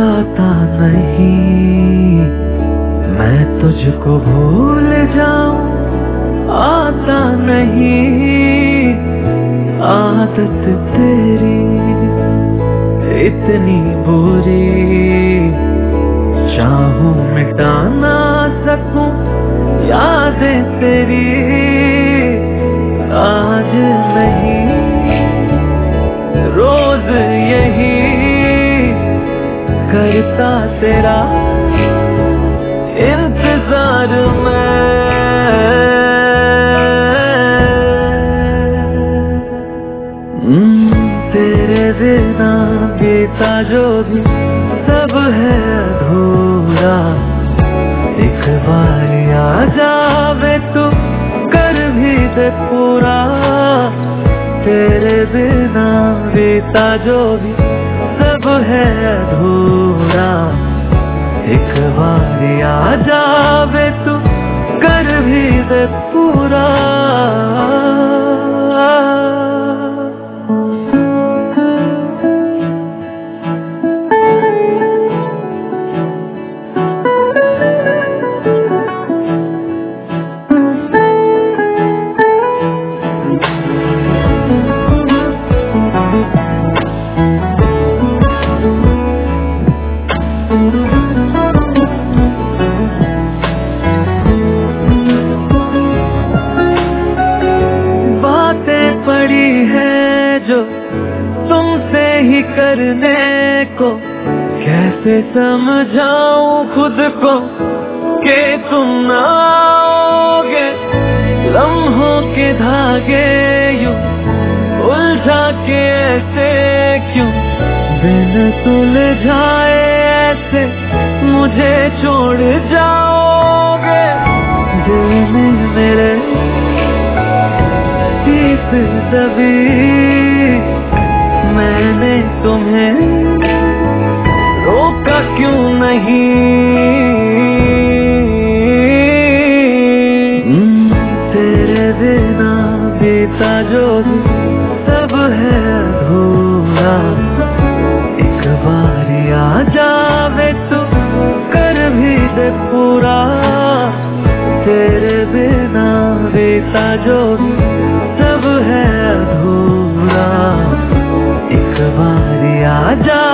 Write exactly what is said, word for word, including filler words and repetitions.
आता नहीं, मैं तुझको भूल जाऊं आता नहीं। आदत तेरी इतनी बुरी, चाहूं मिटा ना सकूं यादें तेरी। आज नहीं रोज यही करता तेरा इंतजार मैं। तेरे बिना बीता जो भी सब है अधूरा। एक बार आ जावे तू कर भी दे पूरा। तेरे बिना बीता जो भी सब है अधूरा। एक बार आ जावे तू कर भी दे पूरा। तुमसे ही करने को कैसे समझाऊं खुद को कि तुम ना आओगे। लम्हों के धागे यूं उलझा के ऐसे क्यों बिन सुलझाए ऐसे मुझे छोड़ जाओगे। दिल में मेरे शीश दबी, मैंने तुम्हें रोका क्यों नहीं। तेरे बिना बीता जो भी सब है अधूरा। एक बार आ जावे तू कर भी दे पूरा। तेरे बिना बीता जो भी सब है अधूरा। एक बार आ जा